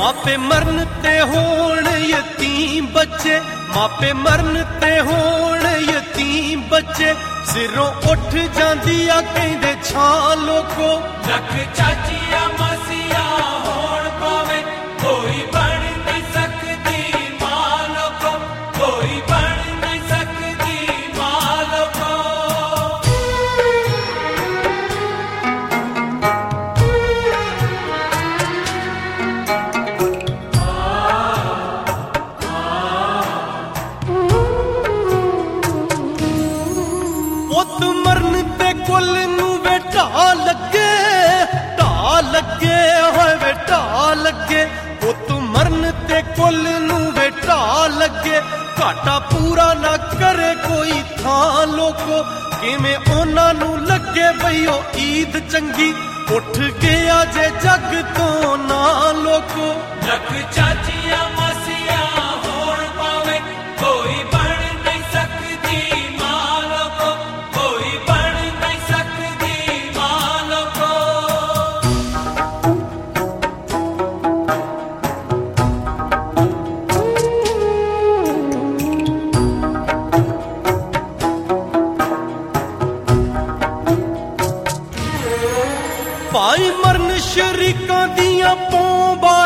मापे मरन ते होण यतीम बच्चे, मापे मरन ते होण यतीम बच्चे, सिरों उठ जांदी आ कहंदे छां लोको। लख चाचिया मसिया होण पावे कोई बन नहीं सकदी मां लोको, कोई बन नहीं सकदी मां लोको। पुत मरन ते कुल नू वे ढा लगे, ढा लगे होए वे ढा लगे। पुत मरन ते कुल नू वे ढा लगे, घाटा पूरा ना करे कोई थां लोको। किवें उन्हां नू लगे बई ओ ईद चंगी, उठ गया जे जग तो ना लोको। लख चाचिया मसिया होण पावे कोई बन नहीं सकदी मां लोको, कोई बन नहीं सकदी मां लोको। भाई मरन शरीकां दियां पौं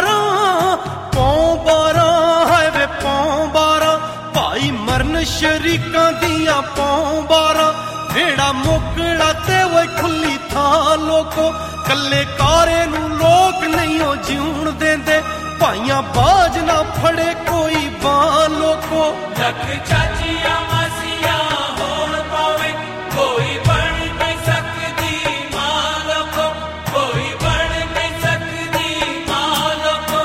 बारां है वे पौं बारां। भाई मरन शरीकां दियां पौं बारां, वेड़ा मोकड़ा ते वो खुली थां लोको। कल्ले कारे नू लोक नहीं ओ जीउण देंदे, भाइयां बाज ना फड़े कोई बां लोको। लख चाचिया मसिया होण पावे कोई बन नहीं सकदी मां लोको, कोई बन नहीं सकदी मां लोको।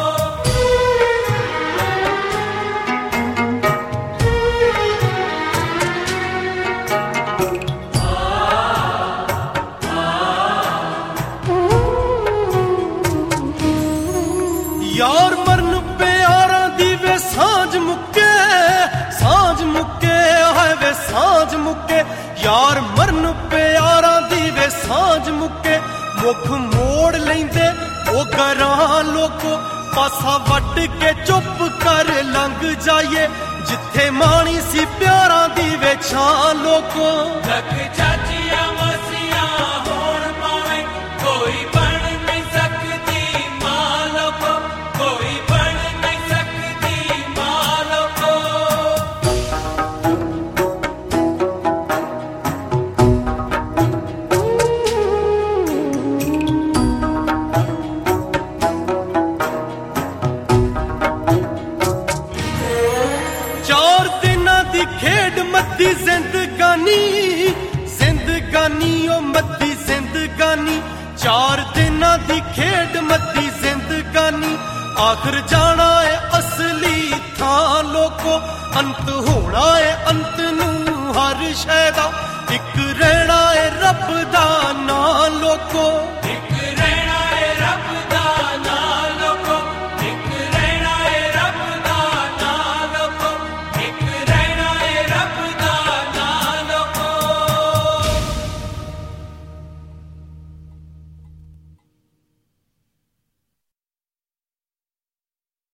यार मरन प्यारा दी वे सांझ मुक्के, सांझ मुक्के है वे सांझ मुक्के। यार मरन प्यारा दी वे सांझ मुक्के, मुख मोड़ लेंदे ओ गरां लोको। पासा वट के चुप कर लंघ जाइए, जिथे माणी सी प्यारा दी वे छां लोको। लख चाचिया मसिया होण पावे कोई बन नहीं सकदी मां लोको, कोई बन नहीं सकदी मां लोको। चार दिनां दी खेड मद्दी जिंदगानी, जिंदगानी ओ मद्दी जिंदगानी। चार दिनां दी खेड मद्दी जिंदगानी, आखिर जाना है असली थां लोको। अंत होना है अंत नू हर शै दा, इक रहना है रब दा नां लोको।